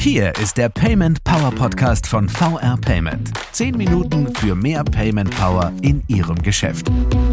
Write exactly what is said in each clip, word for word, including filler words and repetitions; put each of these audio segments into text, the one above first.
Hier ist der Payment Power Podcast von V R Payment. Zehn Minuten für mehr Payment Power in Ihrem Geschäft.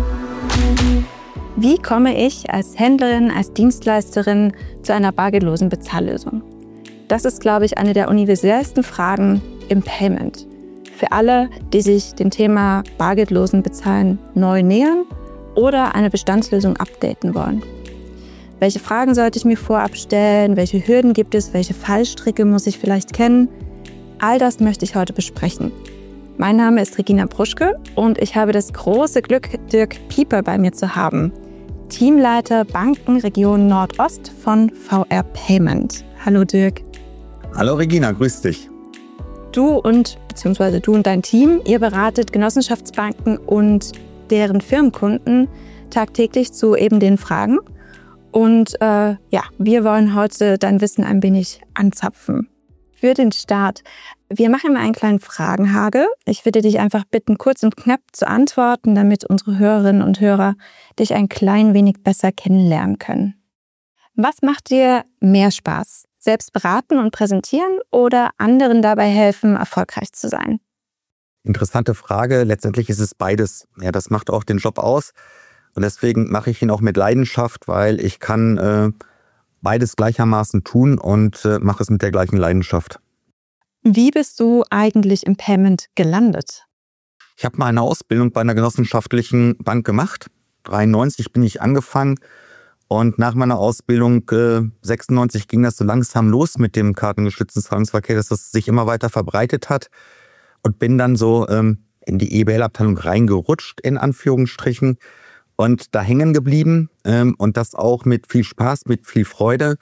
Wie komme ich als Händlerin, als Dienstleisterin zu einer bargeldlosen Bezahllösung? Das ist, glaube ich, eine der universellsten Fragen im Payment. Für alle, die sich dem Thema bargeldlosen Bezahlen neu nähern oder eine Bestandslösung updaten wollen. Welche Fragen sollte ich mir vorab stellen? Welche Hürden gibt es? Welche Fallstricke muss ich vielleicht kennen? All das möchte ich heute besprechen. Mein Name ist Regina Bruschke und ich habe das große Glück, Dirk Pieper bei mir zu haben. Teamleiter Banken Region Nordost von V R Payment. Hallo Dirk. Hallo Regina, grüß dich. Du und, beziehungsweise du und dein Team, ihr beratet Genossenschaftsbanken und deren Firmenkunden tagtäglich zu eben den Fragen. Und äh, ja, wir wollen heute dein Wissen ein wenig anzapfen. Für den Start, wir machen immer einen kleinen Fragenhagel. Ich würde dich einfach bitten, kurz und knapp zu antworten, damit unsere Hörerinnen und Hörer dich ein klein wenig besser kennenlernen können. Was macht dir mehr Spaß? Selbst beraten und präsentieren oder anderen dabei helfen, erfolgreich zu sein? Interessante Frage. Letztendlich ist es beides. Ja, das macht auch den Job aus. Und deswegen mache ich ihn auch mit Leidenschaft, weil ich kann äh, beides gleichermaßen tun und äh, mache es mit der gleichen Leidenschaft. Wie bist du eigentlich im Payment gelandet? Ich habe mal eine Ausbildung bei einer genossenschaftlichen Bank gemacht. dreiundneunzig bin ich angefangen und nach meiner Ausbildung äh, sechsundneunzig ging das so langsam los mit dem kartengestützten Zahlungsverkehr, dass das sich immer weiter verbreitet hat und bin dann so ähm, in die E B L-Abteilung reingerutscht, in Anführungsstrichen. Und da hängen geblieben ähm, und das auch mit viel Spaß, mit viel Freude.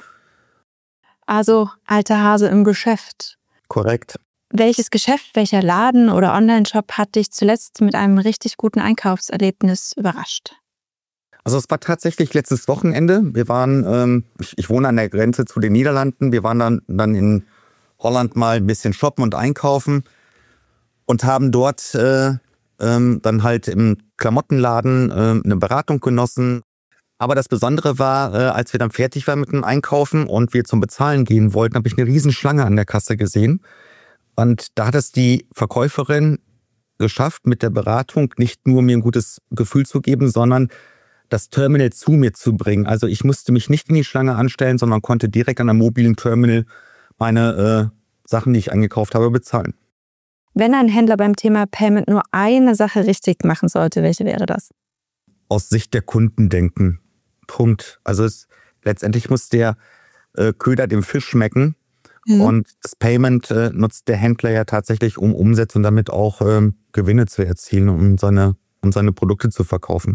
Also alter Hase im Geschäft. Korrekt. Welches Geschäft, welcher Laden oder Online-Shop hat dich zuletzt mit einem richtig guten Einkaufserlebnis überrascht? Also es war tatsächlich letztes Wochenende. Wir waren, ähm, ich, ich wohne an der Grenze zu den Niederlanden. Wir waren dann, dann in Holland mal ein bisschen shoppen und einkaufen und haben dort äh, ähm, dann halt im Klamottenladen äh, eine Beratung genossen. Aber das Besondere war, äh, als wir dann fertig waren mit dem Einkaufen und wir zum Bezahlen gehen wollten, habe ich eine Riesenschlange an der Kasse gesehen. Und da hat es die Verkäuferin geschafft, mit der Beratung nicht nur mir ein gutes Gefühl zu geben, sondern das Terminal zu mir zu bringen. Also ich musste mich nicht in die Schlange anstellen, sondern konnte direkt an einem mobilen Terminal meine äh, Sachen, die ich eingekauft habe, bezahlen. Wenn ein Händler beim Thema Payment nur eine Sache richtig machen sollte, welche wäre das? Aus Sicht der Kunden denken. Punkt. Also es, letztendlich muss der äh, Köder dem Fisch schmecken. Mhm. Und das Payment äh, nutzt der Händler ja tatsächlich, um Umsätze und damit auch ähm, Gewinne zu erzielen, um seine, um seine Produkte zu verkaufen.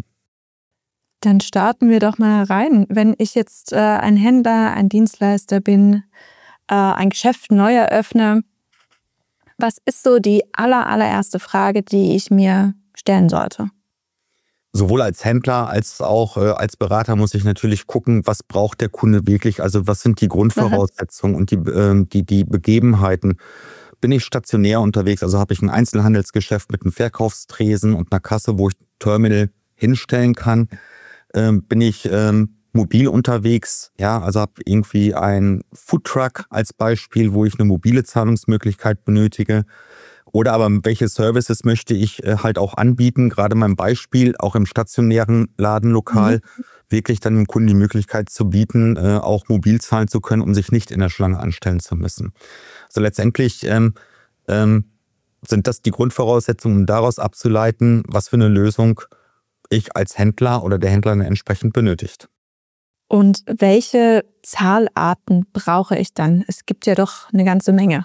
Dann starten wir doch mal rein. Wenn ich jetzt äh, ein Händler, ein Dienstleister bin, äh, ein Geschäft neu eröffne, was ist so die aller, allererste Frage, die ich mir stellen sollte? Sowohl als Händler als auch äh, als Berater muss ich natürlich gucken, was braucht der Kunde wirklich? Also was sind die Grundvoraussetzungen Aha. und die, äh, die, die Begebenheiten? Bin ich stationär unterwegs? Also habe ich ein Einzelhandelsgeschäft mit einem Verkaufstresen und einer Kasse, wo ich Terminal hinstellen kann? Ähm, bin ich ähm, mobil unterwegs, ja, also habe irgendwie einen Foodtruck als Beispiel, wo ich eine mobile Zahlungsmöglichkeit benötige. Oder aber welche Services möchte ich äh, halt auch anbieten, gerade mein Beispiel, auch im stationären Ladenlokal, mhm. wirklich dann dem Kunden die Möglichkeit zu bieten, äh, auch mobil zahlen zu können, um sich nicht in der Schlange anstellen zu müssen. Also letztendlich ähm, ähm, sind das die Grundvoraussetzungen, um daraus abzuleiten, was für eine Lösung ich als Händler oder der Händler entsprechend benötigt. Und welche Zahlarten brauche ich dann? Es gibt ja doch eine ganze Menge.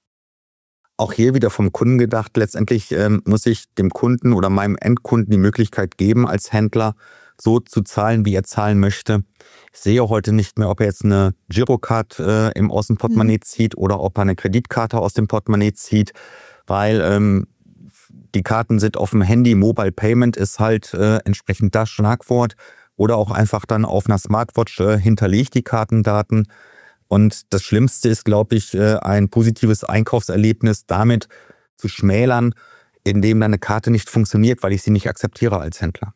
Auch hier wieder vom Kunden gedacht. Letztendlich ähm, muss ich dem Kunden oder meinem Endkunden die Möglichkeit geben, als Händler so zu zahlen, wie er zahlen möchte. Ich sehe heute nicht mehr, ob er jetzt eine Girocard äh, im Außenportemonnaie mhm. zieht oder ob er eine Kreditkarte aus dem Portemonnaie zieht, weil ähm, die Karten sind auf dem Handy. Mobile Payment ist halt äh, entsprechend das Schlagwort. Oder auch einfach dann auf einer Smartwatch äh, hinterlegt die Kartendaten. Und das Schlimmste ist, glaube ich, äh, ein positives Einkaufserlebnis damit zu schmälern, indem eine Karte nicht funktioniert, weil ich sie nicht akzeptiere als Händler.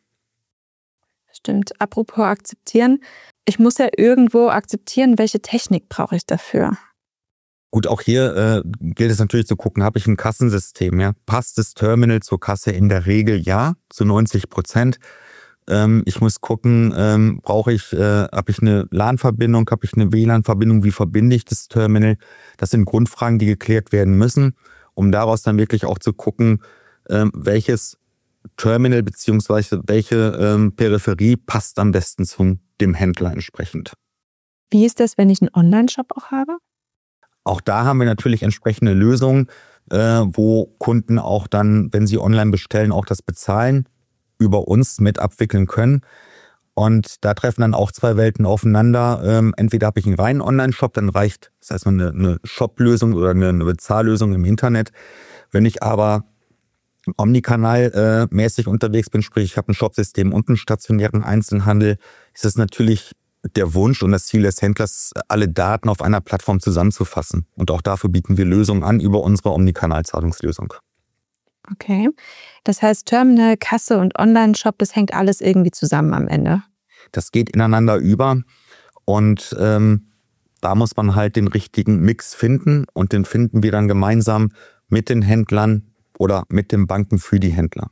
Stimmt. Apropos akzeptieren. Ich muss ja irgendwo akzeptieren, welche Technik brauche ich dafür. Gut, auch hier äh, gilt es natürlich zu gucken, habe ich ein Kassensystem? Ja? Passt das Terminal zur Kasse? In der Regel ja, zu neunzig Prozent. Ähm, ich muss gucken, ähm, brauche ich, äh, habe ich eine LAN-Verbindung, habe ich eine W L A N-Verbindung, wie verbinde ich das Terminal? Das sind Grundfragen, die geklärt werden müssen, um daraus dann wirklich auch zu gucken, ähm, welches Terminal bzw. welche ähm, Peripherie passt am besten zum dem Händler entsprechend. Wie ist das, wenn ich einen Online-Shop auch habe? Auch da haben wir natürlich entsprechende Lösungen, äh, wo Kunden auch dann, wenn sie online bestellen, auch das Bezahlen über uns mit abwickeln können. Und da treffen dann auch zwei Welten aufeinander. Ähm, entweder habe ich einen reinen Online-Shop, dann reicht, das heißt eine, eine Shop-Lösung oder eine, eine Bezahllösung im Internet. Wenn ich aber omnikanal äh, mäßig unterwegs bin, sprich ich habe ein Shopsystem und einen stationären Einzelhandel, ist es natürlich der Wunsch und das Ziel des Händlers, alle Daten auf einer Plattform zusammenzufassen. Und auch dafür bieten wir Lösungen an über unsere Omnikanal-Zahlungslösung. Okay. Das heißt, Terminal, Kasse und Online-Shop, das hängt alles irgendwie zusammen am Ende. Das geht ineinander über und ähm, da muss man halt den richtigen Mix finden und den finden wir dann gemeinsam mit den Händlern oder mit den Banken für die Händler.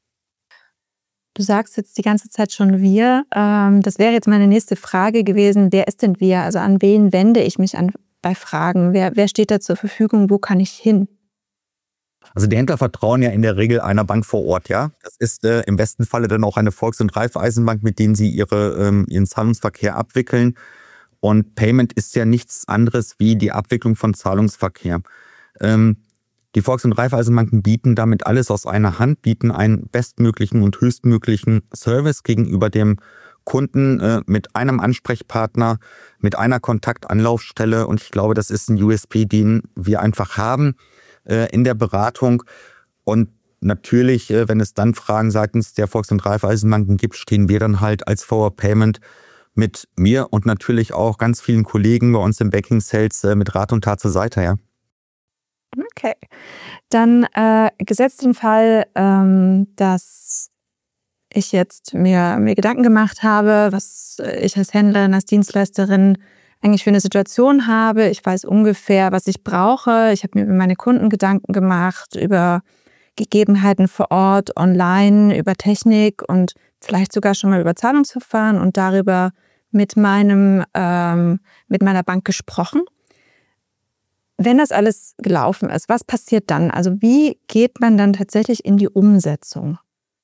Du sagst jetzt die ganze Zeit schon wir. Ähm, das wäre jetzt meine nächste Frage gewesen. Wer ist denn wir? Also an wen wende ich mich an bei Fragen? Wer, wer steht da zur Verfügung? Wo kann ich hin? Also die Händler vertrauen ja in der Regel einer Bank vor Ort, ja. Das ist äh, im besten Falle dann auch eine Volks- und Raiffeisenbank, mit denen sie ihre, ähm, ihren Zahlungsverkehr abwickeln. Und Payment ist ja nichts anderes wie die Abwicklung von Zahlungsverkehr. Ähm, Die Volks- und Raiffeisenbanken bieten damit alles aus einer Hand, bieten einen bestmöglichen und höchstmöglichen Service gegenüber dem Kunden äh, mit einem Ansprechpartner, mit einer Kontaktanlaufstelle. Und ich glaube, das ist ein U S P, den wir einfach haben äh, in der Beratung. Und natürlich, äh, wenn es dann Fragen seitens der Volks- und Raiffeisenbanken gibt, stehen wir dann halt als V R Payment mit mir und natürlich auch ganz vielen Kollegen bei uns im Banking Sales äh, mit Rat und Tat zur Seite, ja. Okay, dann äh, gesetzt den Fall, ähm, dass ich jetzt mir, mir Gedanken gemacht habe, was ich als Händlerin, als Dienstleisterin eigentlich für eine Situation habe. Ich weiß ungefähr, was ich brauche. Ich habe mir über meine Kunden Gedanken gemacht, über Gegebenheiten vor Ort, online, über Technik und vielleicht sogar schon mal über Zahlungsverfahren und darüber mit meinem ähm, mit meiner Bank gesprochen. Wenn das alles gelaufen ist, was passiert dann? Also wie geht man dann tatsächlich in die Umsetzung?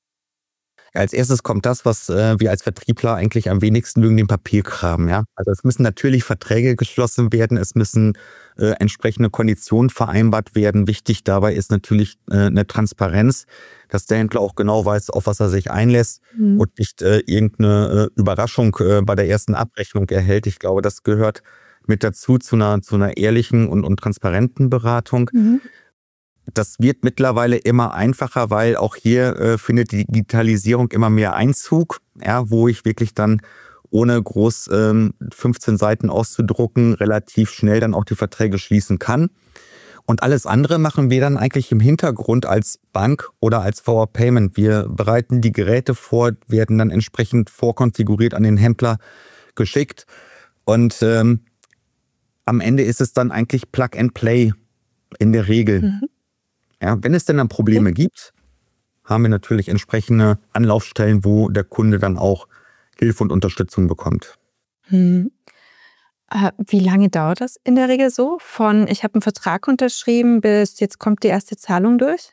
Als erstes kommt das, was äh, wir als Vertriebler eigentlich am wenigsten mögen, den Papierkram. Ja? Also es müssen natürlich Verträge geschlossen werden, es müssen äh, entsprechende Konditionen vereinbart werden. Wichtig dabei ist natürlich äh, eine Transparenz, dass der Händler auch genau weiß, auf was er sich einlässt mhm. und nicht äh, irgendeine äh, Überraschung äh, bei der ersten Abrechnung erhält. Ich glaube, das gehört mit dazu zu einer, zu einer ehrlichen und, und transparenten Beratung. Mhm. Das wird mittlerweile immer einfacher, weil auch hier äh, findet die Digitalisierung immer mehr Einzug, ja, wo ich wirklich dann ohne groß ähm, fünfzehn Seiten auszudrucken relativ schnell dann auch die Verträge schließen kann. Und alles andere machen wir dann eigentlich im Hintergrund als Bank oder als V R Payment. Wir bereiten die Geräte vor, werden dann entsprechend vorkonfiguriert an den Händler geschickt und ähm, am Ende ist es dann eigentlich Plug and Play in der Regel. Mhm. Ja, wenn es denn dann Probleme okay. gibt, haben wir natürlich entsprechende Anlaufstellen, wo der Kunde dann auch Hilfe und Unterstützung bekommt. Hm. Äh, wie lange dauert das in der Regel so? Von ich habe einen Vertrag unterschrieben bis jetzt kommt die erste Zahlung durch?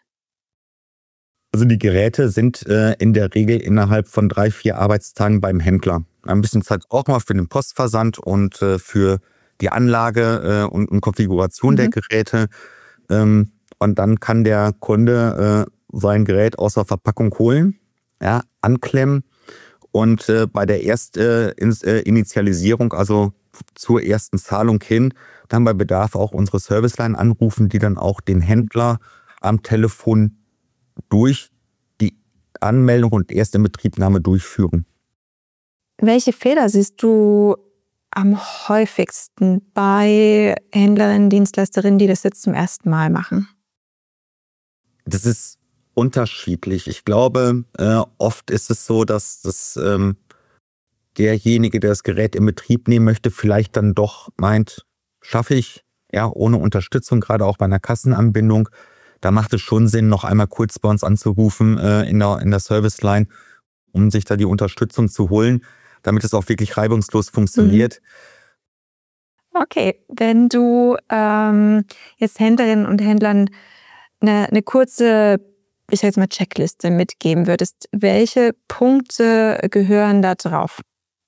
Also die Geräte sind äh, in der Regel innerhalb von drei, vier Arbeitstagen beim Händler. Ein bisschen Zeit brauchen wir für den Postversand und äh, für die Anlage äh, und, und Konfiguration mhm. der Geräte. Ähm, und dann kann der Kunde äh, sein Gerät aus der Verpackung holen, ja, anklemmen und äh, bei der Erstinitialisierung, äh, also zur ersten Zahlung hin, dann bei Bedarf auch unsere Serviceline anrufen, die dann auch den Händler am Telefon durch die Anmeldung und Erstinbetriebnahme durchführen. Welche Fehler siehst du am häufigsten bei Händlerinnen, Dienstleisterinnen, die das jetzt zum ersten Mal machen? Das ist unterschiedlich. Ich glaube, äh, oft ist es so, dass das, ähm, derjenige, der das Gerät in Betrieb nehmen möchte, vielleicht dann doch meint, schaffe ich ja, ohne Unterstützung, gerade auch bei einer Kassenanbindung. Da macht es schon Sinn, noch einmal kurz bei uns anzurufen äh, in der, in der Serviceline, um sich da die Unterstützung zu holen, damit es auch wirklich reibungslos funktioniert. Okay, wenn du ähm, jetzt Händlerinnen und Händlern eine, eine kurze, ich sag jetzt mal Checkliste mitgeben würdest, welche Punkte gehören da drauf?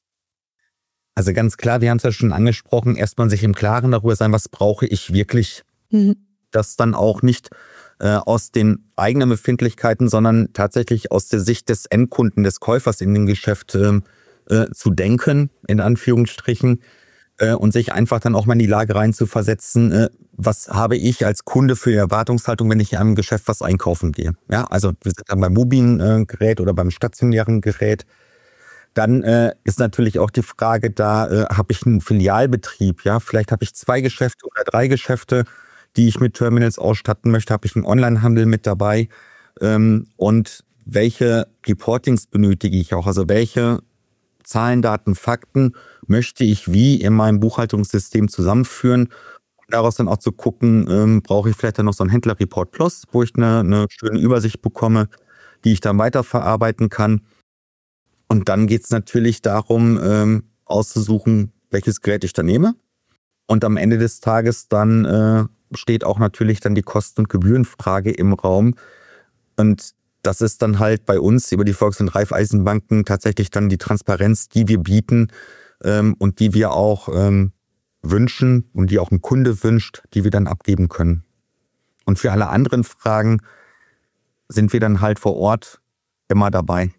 Also ganz klar, wir haben es ja schon angesprochen, erstmal sich im Klaren darüber sein, was brauche ich wirklich. Mhm. Das dann auch nicht äh, aus den eigenen Befindlichkeiten, sondern tatsächlich aus der Sicht des Endkunden, des Käufers in dem Geschäft äh, äh, zu denken, in Anführungsstrichen, äh, und sich einfach dann auch mal in die Lage rein zu versetzen, äh, was habe ich als Kunde für eine Erwartungshaltung, wenn ich in einem Geschäft was einkaufen gehe. Ja, also wir sind dann beim mobilen äh, Gerät oder beim stationären Gerät. Dann äh, ist natürlich auch die Frage, da äh, habe ich einen Filialbetrieb, ja, vielleicht habe ich zwei Geschäfte oder drei Geschäfte, die ich mit Terminals ausstatten möchte, habe ich einen Onlinehandel mit dabei ähm, und welche Reportings benötige ich auch, also welche Zahlen, Daten, Fakten möchte ich wie in meinem Buchhaltungssystem zusammenführen, um daraus dann auch zu gucken, ähm, brauche ich vielleicht dann noch so einen Händler-Report Plus, wo ich eine, eine schöne Übersicht bekomme, die ich dann weiterverarbeiten kann. Und dann geht es natürlich darum, ähm, auszusuchen, welches Gerät ich da nehme. Und am Ende des Tages dann äh, steht auch natürlich dann die Kosten- und Gebührenfrage im Raum. Und das ist dann halt bei uns über die Volks- und Raiffeisenbanken tatsächlich dann die Transparenz, die wir bieten ähm, und die wir auch ähm, wünschen und die auch ein Kunde wünscht, die wir dann abgeben können. Und für alle anderen Fragen sind wir dann halt vor Ort immer dabei.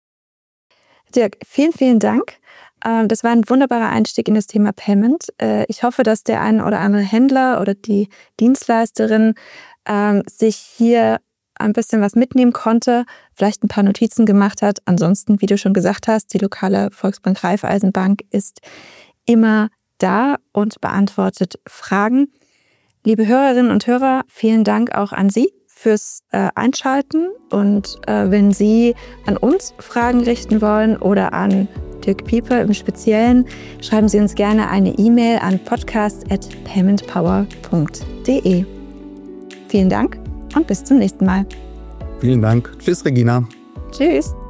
Dirk, vielen, vielen Dank. Das war ein wunderbarer Einstieg in das Thema Payment. Ich hoffe, dass der ein oder andere Händler oder die Dienstleisterin sich hier ein bisschen was mitnehmen konnte, vielleicht ein paar Notizen gemacht hat. Ansonsten, wie du schon gesagt hast, die lokale Volksbank Raiffeisenbank ist immer da und beantwortet Fragen. Liebe Hörerinnen und Hörer, vielen Dank auch an Sie fürs äh, Einschalten. Und äh, wenn Sie an uns Fragen richten wollen oder an Dirk Pieper im Speziellen, schreiben Sie uns gerne eine E-Mail an podcast at paymentpower punkt de. Vielen Dank und bis zum nächsten Mal. Vielen Dank. Tschüss, Regina. Tschüss.